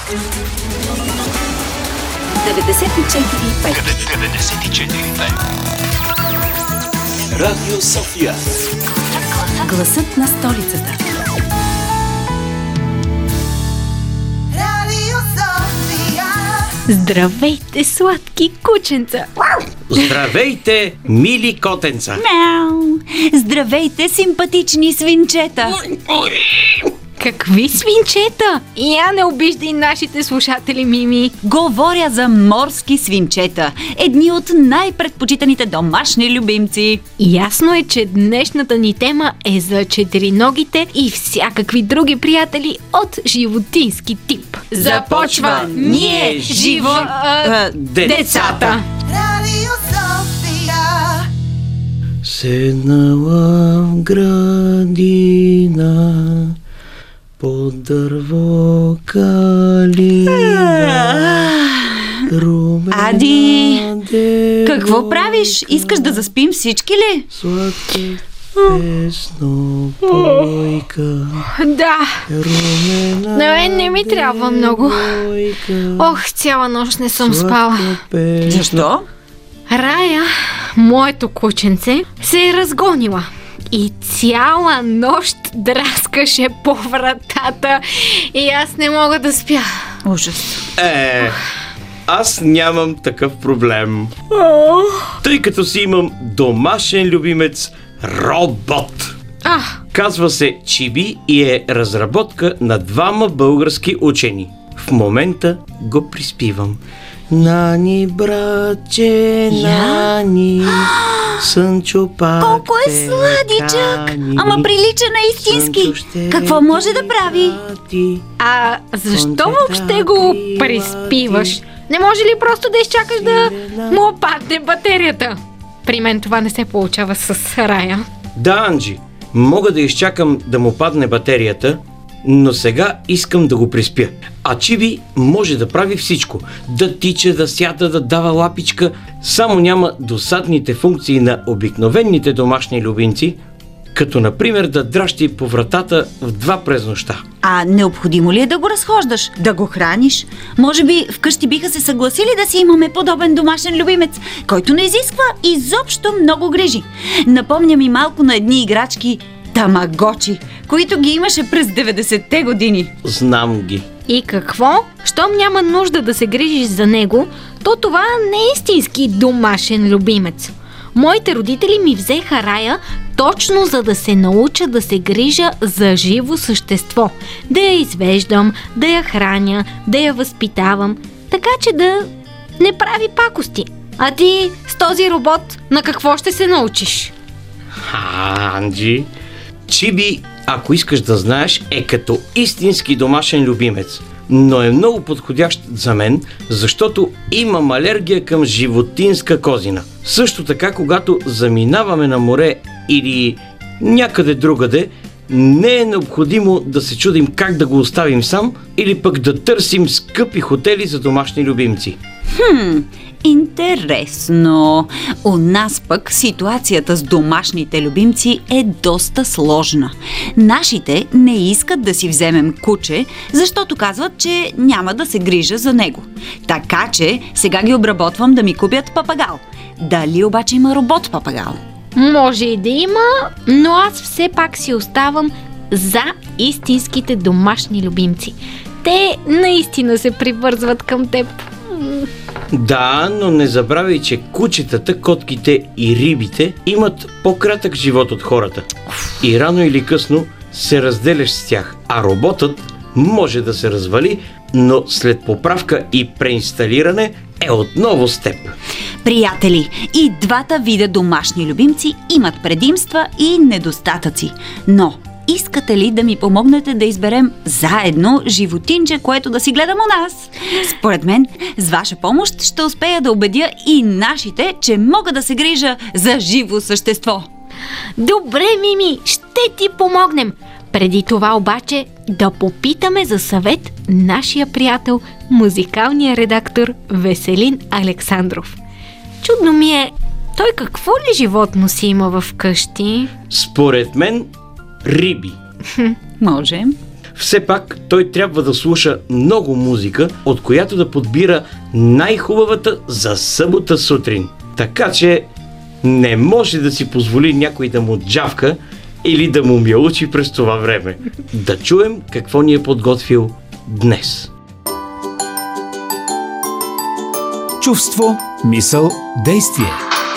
Радио София. Гласът на столицата. Здравейте, сладки кученца! Здравейте, мили котенца! Мяу! Здравейте, симпатични свинчета! Какви свинчета? Я не обиждай нашите слушатели, Мими. Говоря за морски свинчета, едни от най-предпочитаните домашни любимци. Ясно е, че днешната ни тема е за четириногите и всякакви други приятели от животински тип. Започва Ние децата! Седнала в градина под дърво калина. Ади, какво правиш? Искаш да заспим всички ли? Сладка песно бойка. Да, не ми трябва много. Ох, цяла нощ не съм спала. Защо? Рая, моето кученце, се е разгонила и цяла нощ драскаше по вратата и аз не мога да спя. Ужас. Аз нямам такъв проблем. Тъй като си имам домашен любимец робот. Казва се Чиби и е разработка на двама български учени. В момента го приспивам. Нани, братче, нани, Сънчо пак. Колко е сладичък! Ама прилича на истински. Какво може да прави? А защо въобще го приспиваш? Не може ли просто да изчакаш да му опадне батерията? При мен това не се получава с Рая. Да, Анджи, мога да изчакам да му падне батерията, но сега искам да го приспя. А Чиби може да прави всичко. Да тича, да сяда, да дава лапичка. Само няма досадните функции на обикновените домашни любимци, като например да дращи по вратата в 2 през нощта. А необходимо ли е да го разхождаш? Да го храниш? Може би вкъщи биха се съгласили да си имаме подобен домашен любимец, който не изисква изобщо много грижи. Напомня ми малко на едни играчки тамагочи, които ги имаше през 90-те години. Знам ги. И какво? Щом няма нужда да се грижиш за него, то това не е истински домашен любимец. Моите родители ми взеха Рая точно за да се науча да се грижа за живо същество. Да я извеждам, да я храня, да я възпитавам, така че да не прави пакости. А ти с този робот на какво ще се научиш? Анджи, Чиби, ако искаш да знаеш, е като истински домашен любимец, но е много подходящ за мен, защото имам алергия към животинска козина. Също така, когато заминаваме на море или някъде другаде, не е необходимо да се чудим как да го оставим сам или пък да търсим скъпи хотели за домашни любимци. Интересно. У нас пък ситуацията с домашните любимци е доста сложна. Нашите не искат да си вземем куче, защото казват, че няма да се грижа за него. Така че сега ги обработвам да ми купят папагал. Дали обаче има робот папагал? Може и да има, но аз все пак си оставам за истинските домашни любимци. Те наистина се привързват към теб. Да, но не забравяй, че кучетата, котките и рибите имат по-кратък живот от хората. И рано или късно се разделяш с тях, а роботът може да се развали, но след поправка и преинсталиране е отново с теб. Приятели, и двата вида домашни любимци имат предимства и недостатъци, но искате ли да ми помогнете да изберем заедно животинче, което да си гледам у нас? Според мен, с ваша помощ ще успея да убедя и нашите, че мога да се грижа за живо същество. Добре, Мими, ще ти помогнем. Преди това обаче да попитаме за съвет нашия приятел, музикалния редактор Веселин Александров. Чудно ми е, той какво ли животно си има в къщи? Според мен, риби. Може. Все пак той трябва да слуша много музика, от която да подбира най-хубавата за събота сутрин. Така че не може да си позволи някой да му джавка или да му мялучи през това време. Да чуем какво ни е подготвил днес. Чувство, мисъл, действие.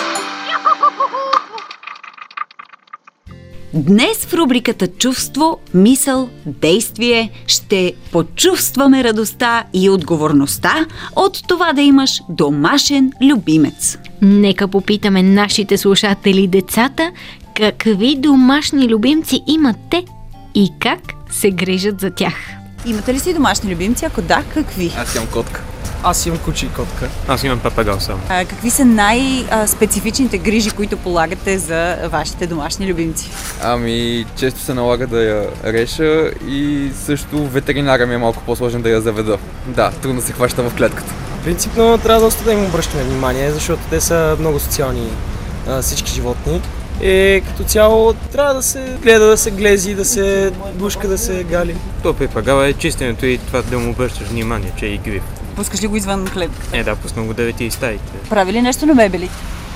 Днес в рубриката Чувство, мисъл, действие ще почувстваме радостта и отговорността от това да имаш домашен любимец. Нека попитаме нашите слушатели, децата, какви домашни любимци имат те и как се грижат за тях. Имате ли си домашни любимци? Ако да, какви? Аз имам котка. Аз имам куче и котка. Аз имам папагал само. Какви са най-специфичните грижи, които полагате за вашите домашни любимци? Ами, често се налага да я реша и също ветеринара ми е малко по-сложен да я заведа. Да, трудно се хваща в клетката. Принципно трябва доста да им обръщаме внимание, защото те са много социални всички животни. И като цяло трябва да се гледа, да се глези, да се бушка, да се гали. То папагал е чистенето и това да му обръщаш внимание, че е игрив. Пускаш ли го извън клетката? Да, пусна го да вети и стаите. Прави ли нещо на бебелите?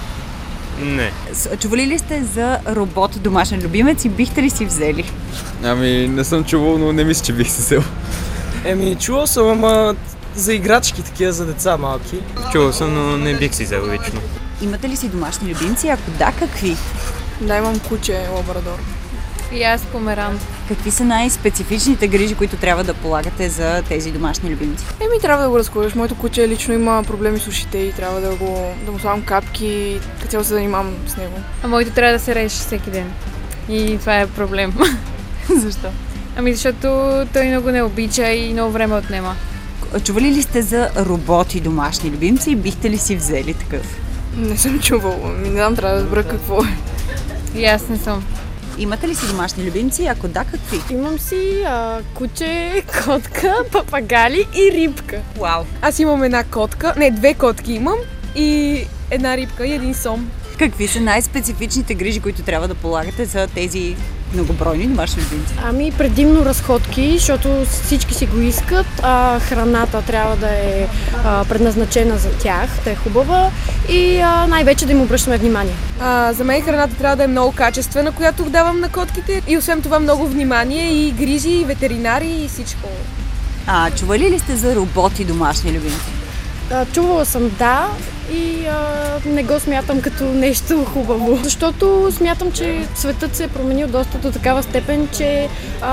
Не. Чували ли сте за робот домашен любимец и бихте ли си взели? Ами, не съм чувал, но не мисля, че бих се взел. Чувал съм, ама за играчки такива, за деца малки. Чувал съм, но не бих си взел лично. Имате ли си домашни любимци? Ако да, какви? Да, имам куче лабрадор. И аз померант. Какви са най-специфичните грижи, които трябва да полагате за тези домашни любимци? Трябва да го разколеш. Моето куче лично има проблеми с ушите и трябва да му слагам капки, като цяло се занимавам с него. А моето трябва да се режи всеки ден. И това е проблем. Защо? Защото той много не обича и много време отнема. Чували ли сте за роботи домашни любимци и бихте ли си взели такъв? Не съм чувала. Не знам, трябва да разбера какво е. И аз не съм. Имате ли си домашни любимци? Ако да, какви? Имам си куче, котка, папагали и рибка. Вау! Аз имам една котка, две котки имам и една рибка и един сом. Какви са най-специфичните грижи, които трябва да полагате за тези многобройни домашни любимци? Предимно разходки, защото всички си го искат. Храната трябва да е предназначена за тях, да е хубава и най-вече да им обръщаме внимание. За мен храната трябва да е много качествена, която давам на котките и освен това много внимание и грижи, и ветеринари и всичко. Чували ли сте за роботи домашни любимци? Чувала съм, да, и не го смятам като нещо хубаво. Защото смятам, че светът се е променил доста до такава степен, че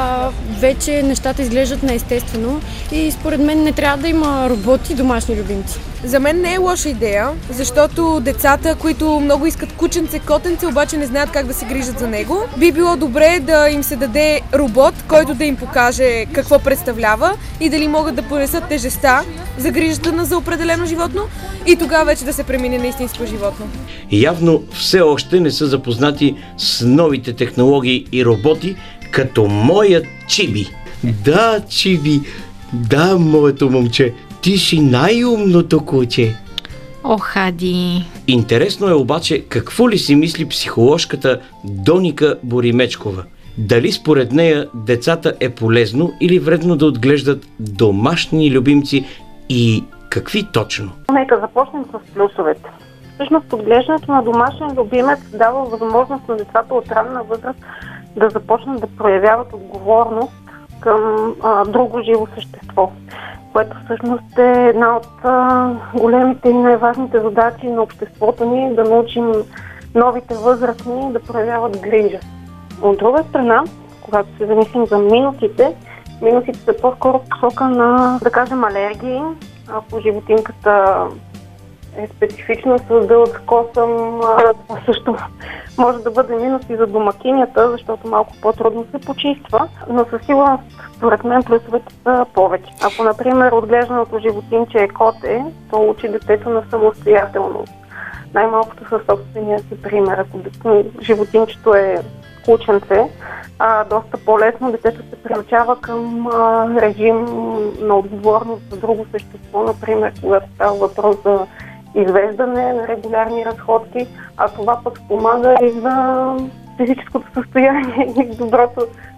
вече нещата изглеждат неестествено и според мен не трябва да има роботи домашни любимци. За мен не е лоша идея, защото децата, които много искат кученце, котенце, обаче не знаят как да се грижат за него, би било добре да им се даде робот, който да им покаже какво представлява и дали могат да понесат тежестта за грижата за определено животно и тогава вече да се премине на истинско животно. Явно все още не са запознати с новите технологии и роботи, като моят Чиби. Да, Чиби, да, моето момче, ти си най-умното куче. Хади. Интересно е обаче какво ли си мисли психоложката Доника Боримечкова. Дали според нея децата е полезно или вредно да отглеждат домашни любимци и какви точно? Нека започнем с плюсовете. Всъщност отглеждането на домашен любимец дава възможност на децата от ранна възраст да започнат да проявяват отговорност към друго живо същество, което всъщност е една от големите и най-важните задачи на обществото ни, да научим новите възрастни да проявяват грижа. От друга страна, когато се замислим за минусите са по-скоро в посока на, да кажем, алергии. Ако животинката е специфична с дълъг косъм, също може да бъде минус и за домакинята, защото малко по-трудно се почиства, но със сигурност, според мен, плюсовете са повече. Ако, например, отглежданото животинче е коте, то учи детето на самостоятелност. Най-малкото със собствения си пример. Ако животинчето е кученце, доста по-лесно детето се приучава към режим на отговорност за друго същество, например, когато става въпрос за извеждане на регулярни разходки, а това пък спомага и за физическото състояние и доброто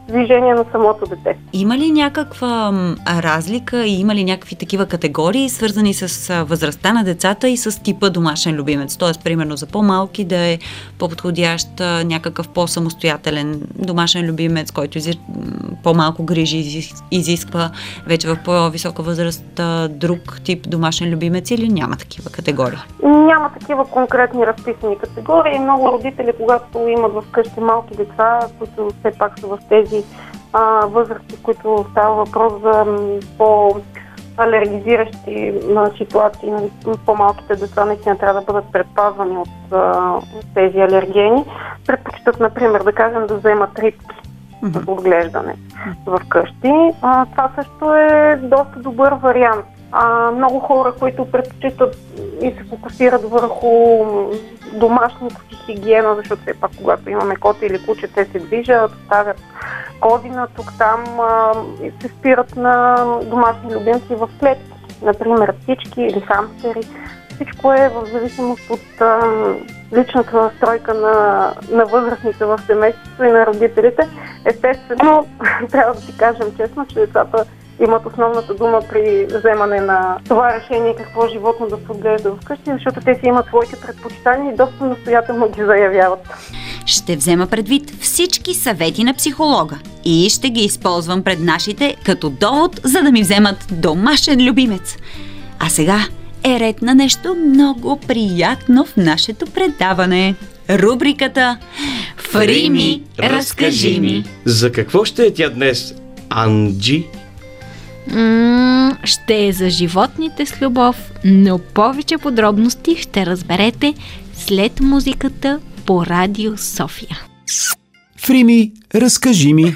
движение на самото дете. Има ли някаква разлика и има ли някакви такива категории, свързани с възрастта на децата и с типа домашен любимец? Тоест, примерно за по-малки да е по-подходящ някакъв по-самостоятелен домашен любимец, който по-малко грижи изисква, вече в по-висока възраст друг тип домашен любимец, или няма такива категории? Няма такива конкретни разписани категории. Много родители, когато имат вкъщи малки деца, които все пак са в тези възрасти, които става въпрос за по-алергизиращи ситуации, по-малките деца наистина трябва да бъдат предпазвани от тези алергени, предпочитат, например, да кажем, да вземат рибки за отглеждане вкъщи. Това също е доста добър вариант. Много хора, които предпочитат и се фокусират върху домашната си хигиена, защото все пак когато имаме коти или куче, те се движат, ставят кодина тук-там и се спират на домашни любимци в клетки. Например, птички или хамстери. Всичко е в зависимост от личната настройка на възрастните в семейството и на родителите. Естествено, трябва да си кажем честно, че децата имат основната дума при вземане на това решение какво животно да се отглежда вкъщи, защото те си имат своите предпочитания и доста настоятелно ги заявяват. Ще взема предвид всички съвети на психолога и ще ги използвам пред нашите като довод, за да ми вземат домашен любимец. А сега е ред на нещо много приятно в нашето предаване. Рубриката Фрими, разкажи ми. За какво ще е тя днес, Анджи? Ще е за животните с любов, но повече подробности ще разберете след музиката по Радио София. Фрими, разкажи ми.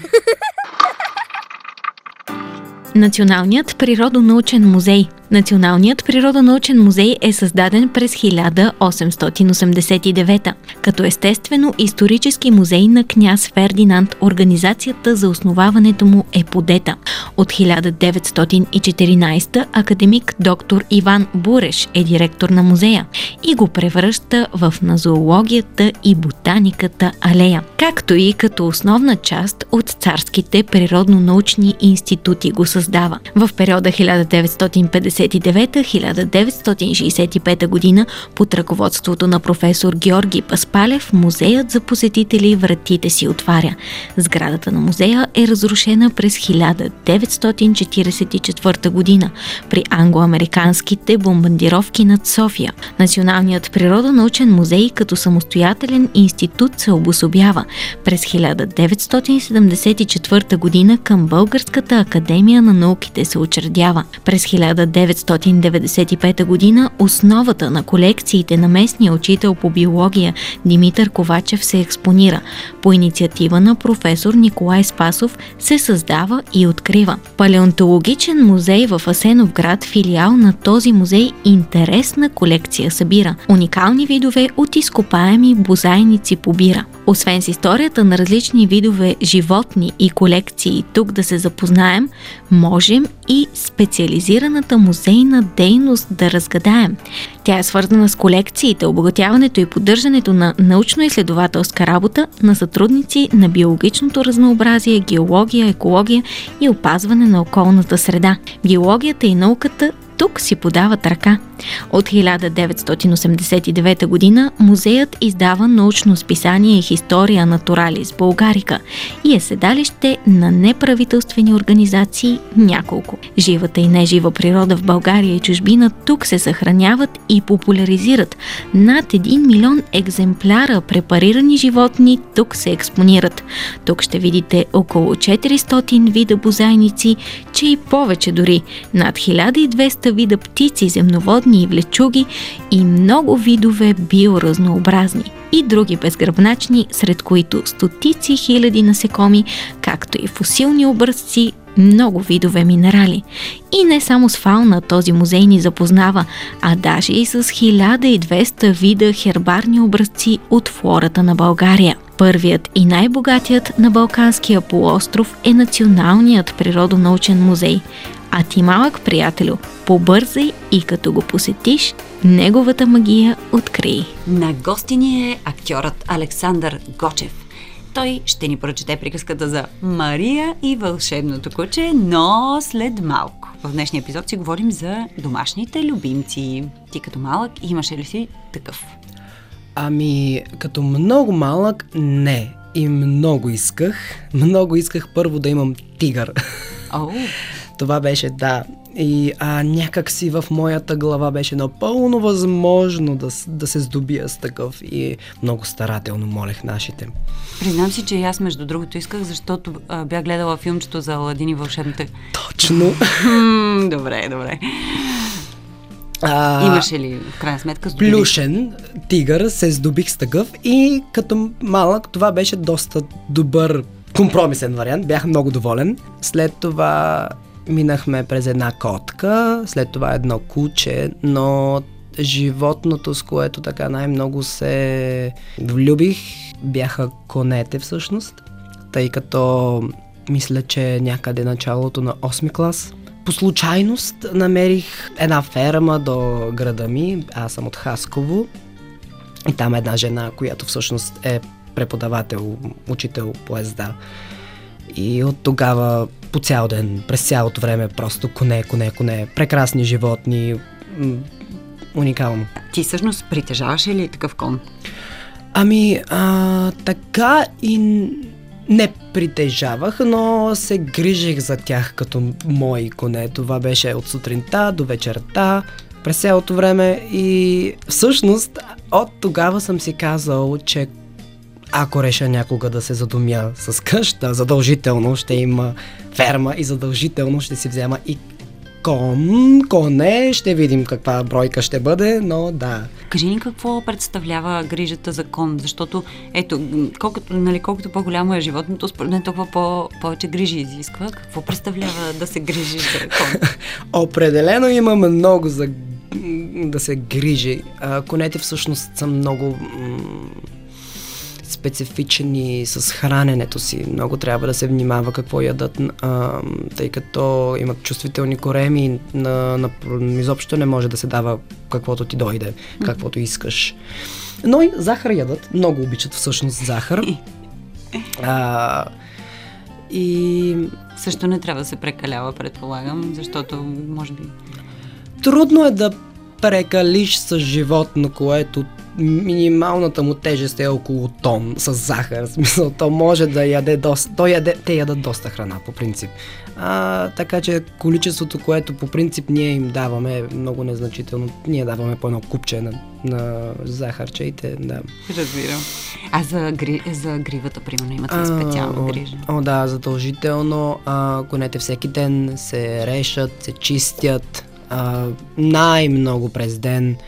Националният природонаучен музей. Националният природонаучен музей е създаден през 1889 като естествено-исторически музей на княз Фердинанд. Организацията за основаването му е подета. От 1914 академик доктор Иван Буреш е директор на музея и го превръща на зоологията и ботаниката алея, както и като основна част от царските природонаучни институти го създава. В периода 1959-1965 година под ръководството на професор Георги Паспалев музеят за посетители вратите си отваря. Сградата на музея е разрушена през 1944 година при англо-американските бомбардировки над София. Националният природонаучен музей като самостоятелен институт се обособява през 1974 година към Българската академия на науките се учредява. През 1995 година основата на колекциите на местния учител по биология Димитър Ковачев се експонира. По инициатива на професор Николай Спасов се създава и открива палеонтологичен музей в Асеновград. Филиал на този музей интересна колекция събира. Уникални видове от изкопаеми бозайници побира. Освен с историята на различни видове животни и колекции тук да се запознаем, можем и специализираната музейна дейност да разгадаем. Тя е свързана с колекциите, обогатяването и поддържането на научно-изследователска работа на сътрудници на биологичното разнообразие, геология, екология и опазване на околната среда. Биологията и науката тук си подават ръка. От 1989 година музеят издава научно списание Historia Naturalis Bulgarica и е седалище на неправителствени организации няколко. Живата и нежива природа в България и чужбина тук се съхраняват и популяризират. Над 1 милион екземпляра препарирани животни тук се експонират. Тук ще видите около 400 вида бозайници, че и повече дори. Над 1200 вида птици, земноводни и влечуги и много видове биоразнообразни и други безгръбначни, сред които стотици хиляди насекоми, както и фосилни образци, много видове минерали. И не само с фауна този музей ни запознава, а даже и с 1200 вида хербарни образци от флората на България. Първият и най-богатият на Балканския полуостров е Националният природонаучен музей. А ти, малък приятелю, побързай и като го посетиш, неговата магия открий. На гости ни е актьорът Александър Гочев. той ще ни прочете приказката за Мария и вълшебното куче, но след малко. В днешния епизод си говорим за домашните любимци. Ти като малък имаше ли си такъв? Ами, като много малък, не. И много исках. Много исках първо да имам тигър. Това беше, да. И някак си в моята глава беше напълно възможно да се здобия с такъв. И много старателно молех нашите. Признам си, че и аз между другото исках, защото бях гледала филмчето за Аладин и вълшебните. Точно. Добре. Имаше ли в крайна сметка здобили? Плюшен тигър се здобих с такъв и като малък това беше доста добър компромисен вариант. Бях много доволен. След това минахме през една котка, след това едно куче, но животното, с което така най-много се влюбих, бяха конете всъщност, тъй като мисля, че някъде началото на 8 клас. По случайност намерих една ферма до града ми, аз съм от Хасково и там е една жена, която всъщност е преподавател, учител по езда. И от тогава по цял ден, през цялото време просто коне, прекрасни животни, уникално. Ти всъщност притежаваш ли такъв кон? Ами, така и не притежавах, но се грижих за тях като мои коне. Това беше от сутринта до вечерта, през цялото време и всъщност от тогава съм си казал, че ако реша някога да се задумя с къща, задължително ще има ферма и задължително ще си взема и коне, ще видим каква бройка ще бъде, но да. Кажи ни какво представлява грижата за кон, защото ето, колкото по-голямо е животното, според мен толкова повече грижи изисква. Какво представлява да се грижиш за кон? Определено има много за да се грижи. Конете всъщност са много специфични с храненето си. Много трябва да се внимава какво ядат, тъй като имат чувствителни кореми, изобщо не може да се дава каквото ти дойде, каквото искаш. Но и захар ядат. Много обичат всъщност захар. И също не трябва да се прекалява, предполагам, защото може би... Трудно е да прекалиш с животно, което минималната му тежест е около тон с захар. В смисъл, то може да яде доста. Те ядат доста храна, по принцип. Така че количеството, което по принцип ние им даваме, е много незначително. Ние даваме по едно купче на захарчеите. Да. Разбирам. А за гривата, примерно, имате ли специална грижа? Да, задължително. Конете всеки ден се решат, се чистят. Най-много през ден.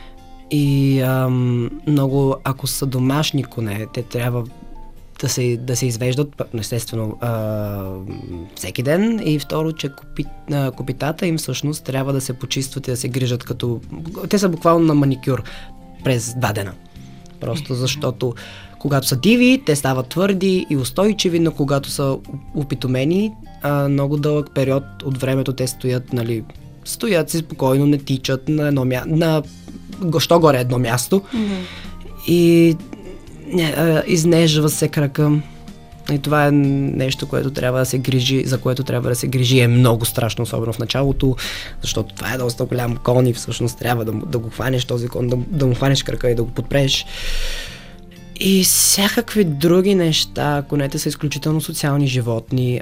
И много, ако са домашни коне, те трябва да се извеждат, естествено, всеки ден. И второ, че копитата им всъщност трябва да се почистват и да се грижат като... Те са буквално на маникюр през 2 дена. Просто защото когато са диви, те стават твърди и устойчиви, но когато са опитомени, много дълъг период от времето те стоят си спокойно, не тичат на едно място, що горе едно място и изнежва се крака. И това е нещо, което трябва да се грижи, за което трябва да се грижи. Е много страшно, особено в началото, защото това е доста голям кон и всъщност трябва да го хванеш този кон, да му хванеш крака и да го подпреш. И всякакви други неща. Конете са изключително социални животни,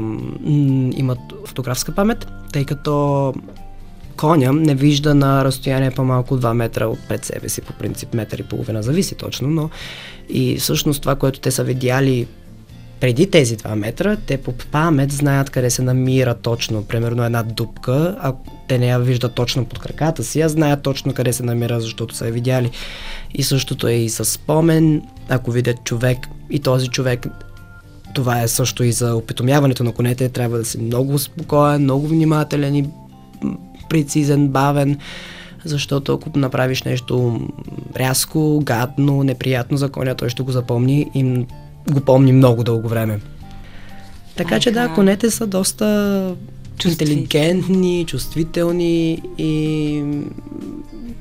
имат фотографска памет, тъй като коня не вижда на разстояние по-малко 2 метра от пред себе си, по принцип 1,5 метра, зависи точно, но и всъщност това, което те са видяли преди тези 2 метра, те по памет знаят къде се намира точно, примерно една дупка, а те не я виждат точно под краката си, а знаят точно къде се намира, защото са я видяли. И същото е и със спомен, ако видят човек и този човек, това е също и за опитомяването на конете, трябва да си много спокоен, много внимателен и прецизен, бавен, защото ако направиш нещо рязко, гадно, неприятно за коня, той ще го запомни и го помни много дълго време. Така че да, конете са доста интелигентни, чувствителни и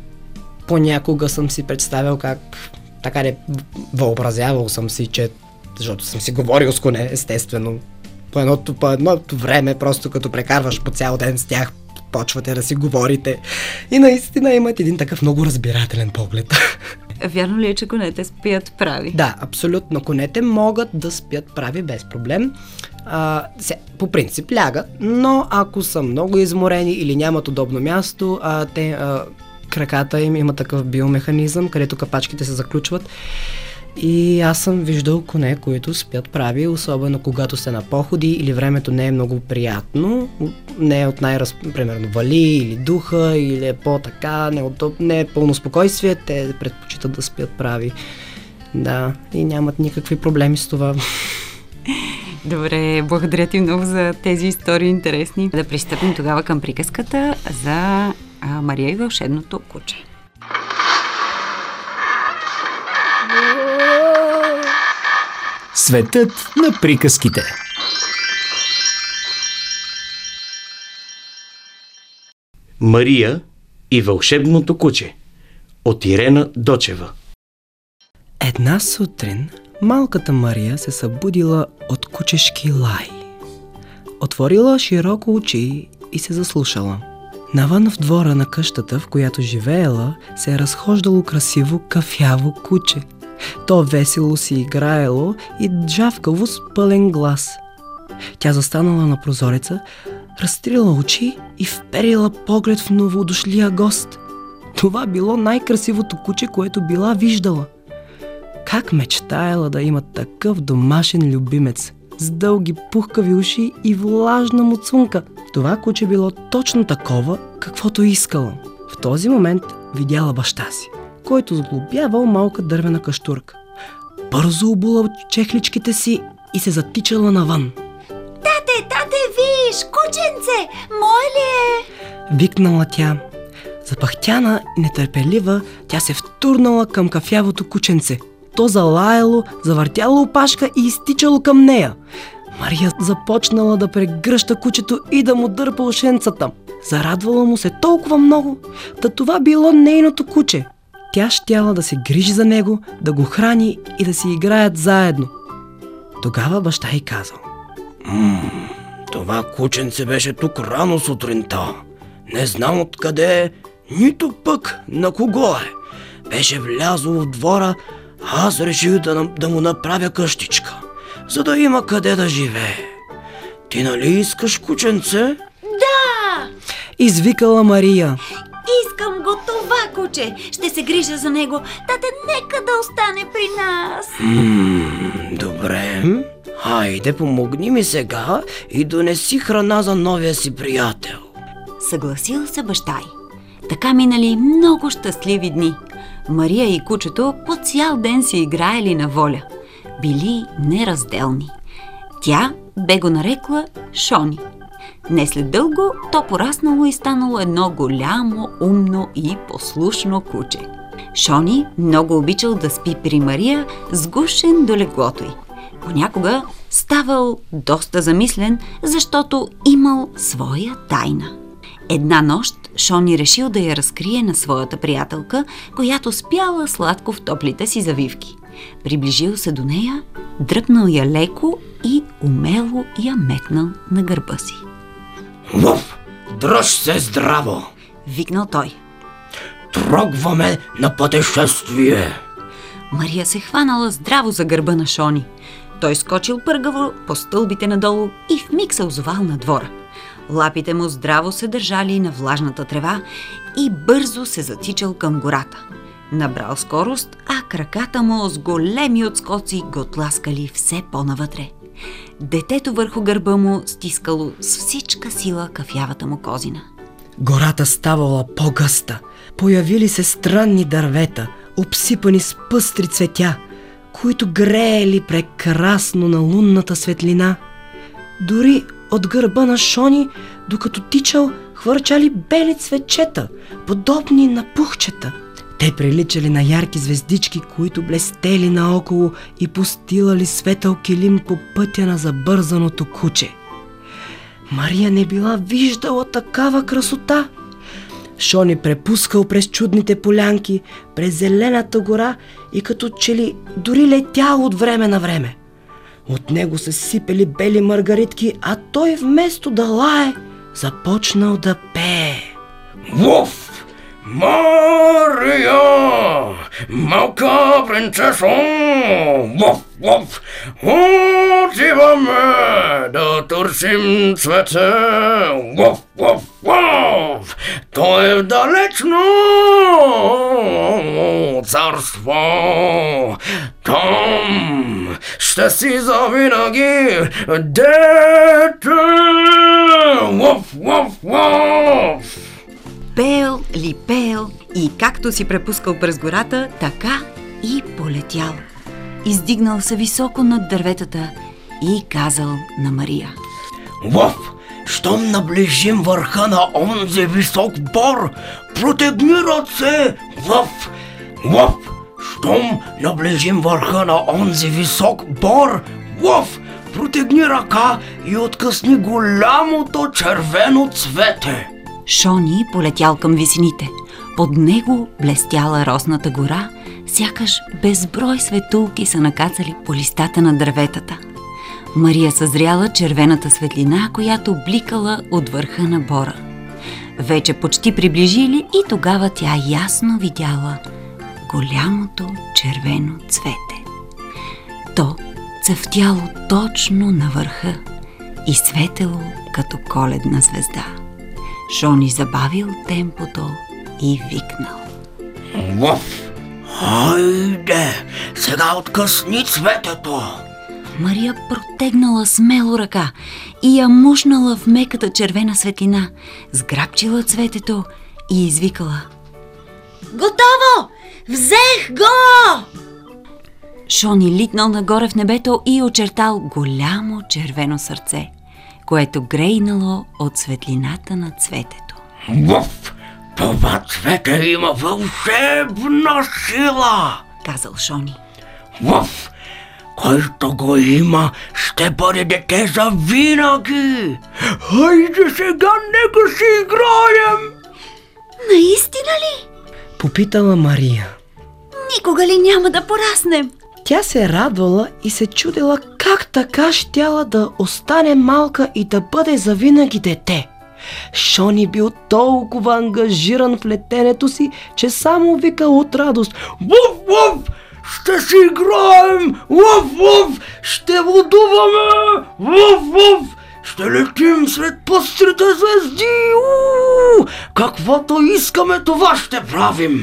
понякога съм си представял как, така не въобразявал съм си, че защото съм си говорил с коне, естествено. По едното време, просто като прекарваш по цял ден с тях, почвате да си говорите. И наистина имат един такъв много разбирателен поглед. Вярно ли е, че конете спят прави? Да, абсолютно. Конете могат да спят прави без проблем. По принцип лягат, но ако са много изморени или нямат удобно място, краката им има такъв биомеханизъм, където капачките се заключват. И аз съм виждал коне, които спят прави, особено когато сте на походи или времето не е много приятно, не е от примерно вали или духа, или е по-така, не е пълно спокойствие, те предпочитат да спят прави. Да, и нямат никакви проблеми с това. Добре, благодаря ти много за тези истории интересни. Да пристъпим тогава към приказката за Мария и вълшебното куче. Светът на приказките. Мария и вълшебното куче от Ирена Дочева. Една сутрин малката Мария се събудила от кучешки лай. Отворила широко очи и се заслушала. Навън в двора на къщата, в която живеела, се е разхождало красиво кафяво куче. То весело си играело и джавкаво с пълен глас. Тя застанала на прозореца, разтрила очи и вперила поглед в новодошлия гост. Това било най-красивото куче, което била виждала. Как мечтаела да има такъв домашен любимец, с дълги пухкави уши и влажна муцунка. Това куче било точно такова, каквото искала. В този момент видяла баща си, който сглобявал малка дървена каштурка. Бързо обула чехличките си и се затичала навън. Тате, виж, кученце, мое ли е? Викнала тя. Запахтяна и нетърпелива, тя се втурнала към кафявото кученце. То залаяло, завъртяло опашка и изтичало към нея. Мария започнала да прегръща кучето и да му дърпа ушенцата. Зарадвала му се толкова много, та това било нейното куче. Тя щяла да се грижи за него, да го храни и да си играят заедно. Тогава баща й казал: това кученце беше тук рано сутринта. Не знам откъде е, нито пък на кого е. Беше влязло в двора, аз реших да му направя къщичка, за да има къде да живее. Ти нали искаш кученце? Да! Извикала Мария. Искам го това куче. Ще се грижа за него. Тате, нека да остане при нас. Добре. Хайде, помогни ми сега и донеси храна за новия си приятел. Съгласил се баща й. Така минали много щастливи дни. Мария и кучето по цял ден си играели на воля. Били неразделни. Тя бе го нарекла Шони. Не след дълго то пораснало и станало едно голямо, умно и послушно куче. Шони много обичал да спи при Мария, сгушен до леглото й. Понякога ставал доста замислен, защото имал своя тайна. Една нощ Шони решил да я разкрие на своята приятелка, която спяла сладко в топлите си завивки. Приближил се до нея, дръпнал я леко и умело я метнал на гърба си. Уф! Дръж се здраво! Викнал той. Тръгваме на пътешествие! Мария се хванала здраво за гърба на Шони. Той скочил пъргаво по стълбите надолу и вмиг се озовал на двора. Лапите му здраво се държали на влажната трева и бързо се затичал към гората. Набрал скорост, а краката му с големи отскоци го тласкали все по-навътре. Детето върху гърба му стискало с всичка сила кафявата му козина. Гората ставала по-гъста. Появили се странни дървета, обсипани с пъстри цветя, които греели прекрасно на лунната светлина. Дори от гърба на Шони, докато тичал, хвърчали бели цветчета, подобни на пухчета. Те приличали на ярки звездички, които блестели наоколо и постилали светъл килим по пътя на забързаното куче. Мария не била виждала такава красота. Шони препускал през чудните полянки, през зелената гора и като че ли дори летял от време на време. От него се сипели бели маргаритки, а той вместо да лае, започнал да пее. Вуф! Мария! Малка принцесо! Вуф, вуф! Отиваме да търсим цвете! Вуф, вуф, вуф! То е в далечно царство! Там ще си завинаги дете! Вуф, вуф, вуф! Пеел ли пеел и както си препускал през гората, така и полетял. Издигнал се високо над дърветата и казал на Мария: Вуф! Щом наближим върха на онзи висок бор, протегни ръце! Вуф! Вуф! Щом наближим върха на онзи висок бор, вуф! Протегни ръка и откъсни голямото червено цвете! Шони полетял към висините. Под него блестяла росната гора, сякаш безброй светулки са накацали по листата на дърветата. Мария съзряла червената светлина, която бликала от върха на бора. Вече почти приближили и тогава тя ясно видяла голямото червено цвете. То цъфтяло точно на върха и светело като коледна звезда. Шони забавил темпото и викнал: Вуф! Хайде! Сега откъсни цветето! Мария протегнала смело ръка и я мушнала в меката червена светлина, сграбчила цветето и извикала: Готово! Взех го! Шони литнал нагоре в небето и очертал голямо червено сърце, което грейнало от светлината на цветето. Вуф! Това цвете има вълшебна сила! Казал Шони. Вуф! Който го има, ще бъде дете за винаги! Хайде сега, нека си играем! Наистина ли? Попитала Мария. Никога ли няма да пораснем? Тя се радвала и се чудила как така щяла да остане малка и да бъде завинаги дете. Шони бил толкова ангажиран в летенето си, че само викал от радост: Вуф, вуф! Ще си играем! Вуф, вуф! Ще водуваме! Вуф, вуф! Ще летим сред пъстрите звезди! Каквото искаме, това ще правим!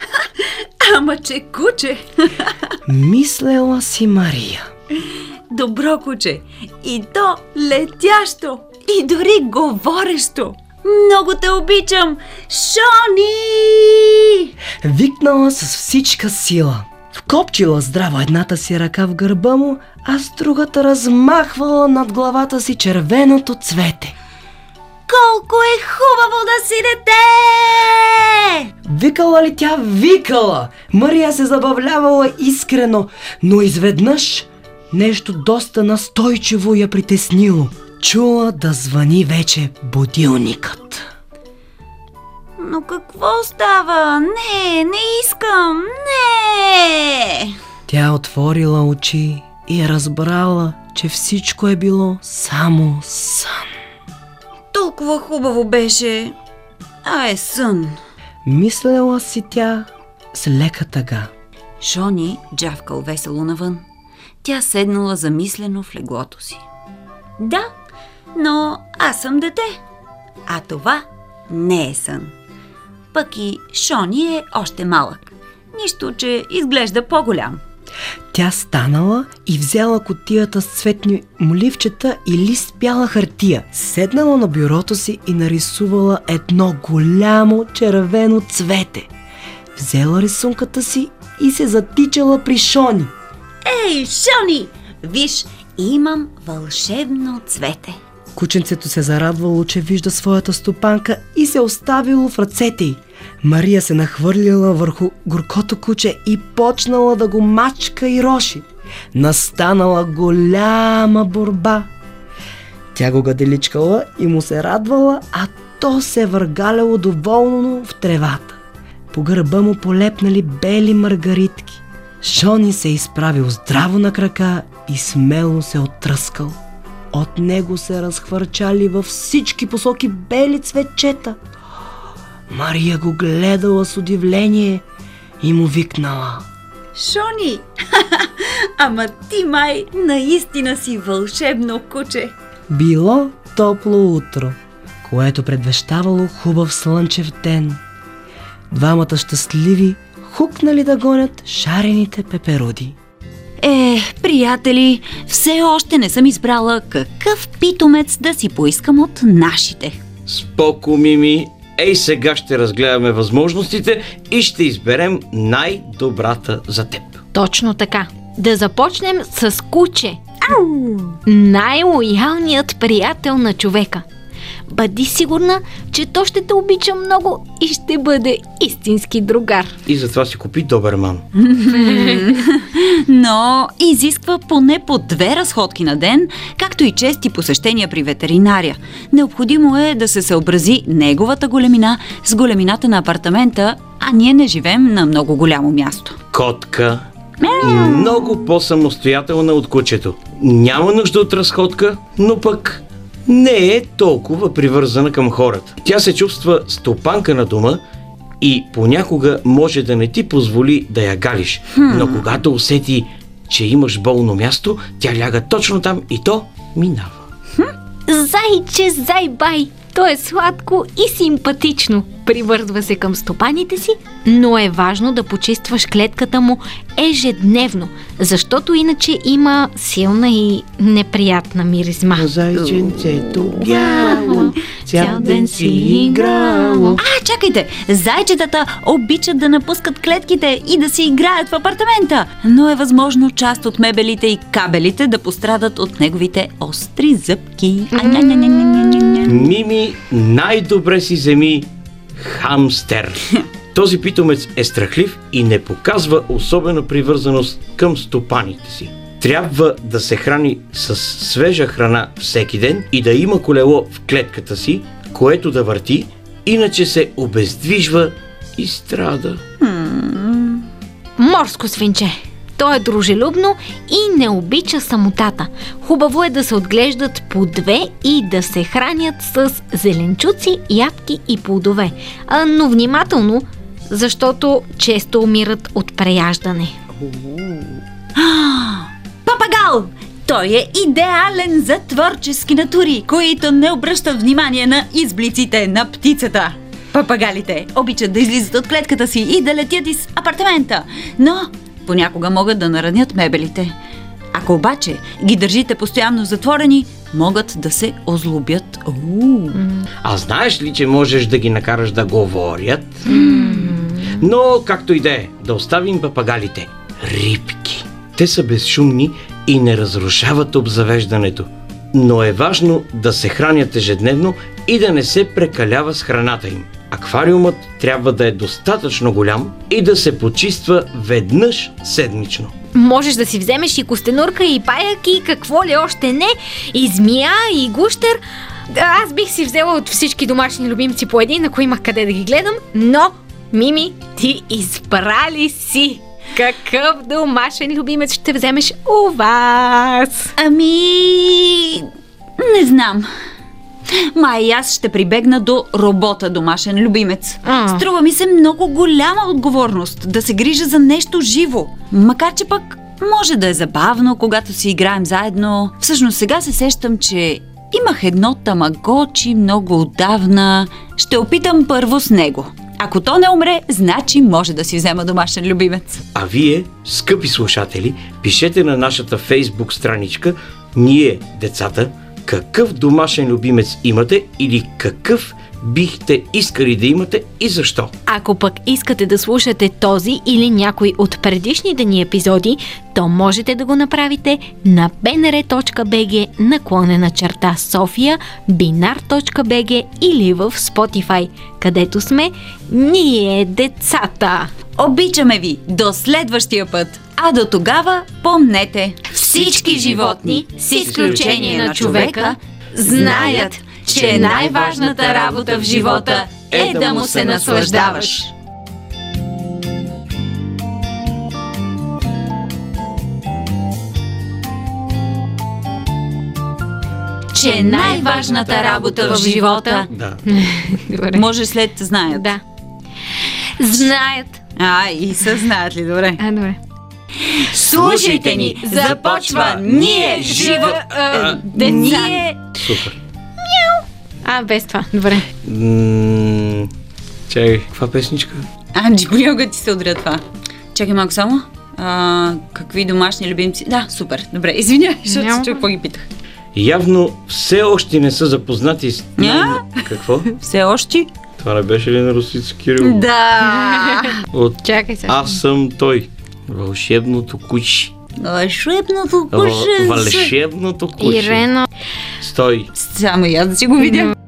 Ама че куче! Мислела си Мария. Добро куче! И то летящо! И дори говорещо! Много те обичам! Шони! Викнала с всичка сила. Вкопчила здраво едната си ръка в гърба му, а с другата размахвала над главата си червеното цвете. Колко е хубаво да си дете! Викала ли тя? Викала! Мария се забавлявала искрено, но изведнъж нещо доста настойчиво я притеснило. Чула да звъни вече будилникът. Но какво става? Не искам! Не! Тя отворила очи и разбрала, че всичко е било само сън. Толкова хубаво беше, а е сън. Мислела си тя с лека тъга. Шони джавкал весело навън. Тя седнала замислено в леглото си. Да, но аз съм дете, а това не е сън. Пък и Шони е още малък. Нищо, че изглежда по-голям. Тя станала и взела кутията с цветни моливчета и лист бяла хартия. Седнала на бюрото си и нарисувала едно голямо червено цвете. Взела рисунката си и се затичала при Шони. Ей, Шони! Виж, имам вълшебно цвете. Кученцето се зарадвало, че вижда своята стопанка и се оставило в ръцете й. Мария се нахвърлила върху горкото куче и почнала да го мачка и роши. Настанала голяма борба. Тя го гаделичкала и му се радвала, а то се въргаляло доволно в тревата. По гърба му полепнали бели маргаритки. Шони се изправил здраво на крака и смело се оттръскал. От него се разхвърчали във всички посоки бели цветчета. Мария го гледала с удивление и му викнала: Шони, ама ти май наистина си вълшебно куче. Било топло утро, което предвещавало хубав слънчев ден. Двамата щастливи хукнали да гонят шарените пеперуди. Приятели, все още не съм избрала какъв питомец да си поискам от нашите. Споко, Мими. Ей, сега ще разгледаме възможностите и ще изберем най-добрата за теб. Точно така. Да започнем с куче. Най-лоялният приятел на човека. Бъди сигурна, че то ще те обича много и ще бъде истински другар. И затова си купи доберман. Но изисква поне по 2 разходки на ден, както и чести посещения при ветеринаря. Необходимо е да се съобрази неговата големина с големината на апартамента, а ние не живеем на много голямо място. Котка. Много по-самостоятелна от кучето. Няма нужда от разходка, но пък не е толкова привързана към хората. Тя се чувства стопанка на дома и понякога може да не ти позволи да я галиш. Но когато усети, че имаш болно място, тя ляга точно там и то минава. Зайче, зай-бай! То е сладко и симпатично. Привързва се към стопаните си, но е важно да почистваш клетката му ежедневно, защото иначе има силна и неприятна миризма. Зайченцето бяло, цял ден си играло. Чакайте! Зайчетата обичат да напускат клетките и да си играят в апартамента, но е възможно част от мебелите и кабелите да пострадат от неговите остри зъбки. Мими, най-добре си вземи хамстер. Този питомец е страхлив и не показва особена привързаност към стопаните си. Трябва да се храни с свежа храна всеки ден и да има колело в клетката си, което да върти, иначе се обездвижва и страда. Морско свинче. То е дружелюбно и не обича самотата. Хубаво е да се отглеждат по 2 и да се хранят с зеленчуци, ядки и плодове. Но внимателно, защото често умират от преяждане. Папагал! Той е идеален за творчески натури, които не обръщат внимание на изблиците на птицата. Папагалите обичат да излизат от клетката си и да летят из апартамента, но понякога могат да наранят мебелите. Ако обаче ги държите постоянно затворени, могат да се озлобят. А знаеш ли, че можеш да ги накараш да говорят? Но както и да оставим папагалите. Рибки. Те са безшумни и не разрушават обзавеждането. Но е важно да се хранят ежедневно и да не се прекалява с храната им. Аквариумът трябва да е достатъчно голям и да се почиства веднъж седмично. Можеш да си вземеш и костенурка, и паяк, и какво ли още не, и змия, и гущер. Аз бих си взела от всички домашни любимци по един, ако имах къде да ги гледам, но, Мими, ти избрали си. Какъв домашен любимец ще вземеш у вас? Не знам. Май аз ще прибегна до робота домашен любимец. Струва ми се много голяма отговорност да се грижа за нещо живо. Макар че пък може да е забавно, когато си играем заедно. Всъщност сега се сещам, че имах едно тамагочи много отдавна. Ще опитам първо с него. Ако то не умре, значи може да си взема домашен любимец. А вие, скъпи слушатели, пишете на нашата Фейсбук страничка "Ние, децата", какъв домашен любимец имате или какъв бихте искали да имате и защо. Ако пък искате да слушате този или някой от предишните ни епизоди, то можете да го направите на bnr.bg/София, binar.bg или в Spotify, където сме Ние, децата. Обичаме ви! До следващия път! А до тогава помнете, всички животни, с изключение на човека, знаят, че най-важната работа в живота е да му се наслаждаваш. че най-важната работа в живота Да. Добре. може след знаят. Да. Знаят. И са знаят ли, добре. Добре. Слушайте ни, започва ние ние... Супер. Без това. Добре. Чакай, каква песничка? Анджи, понякога ти се удря това. Чакай малко само. Какви домашни любимци? Да, супер. Добре, извинявай, защото се чух, какво ги питах. Явно все още не са запознати с... Какво? Все още? Това не беше ли на Росица Кирил? Да. От Чакай се. Аз съм той. Вълшебното куче. Вълшебното куче. Вълшебното куче. Ирено. Стой. Само и аз да си го видя.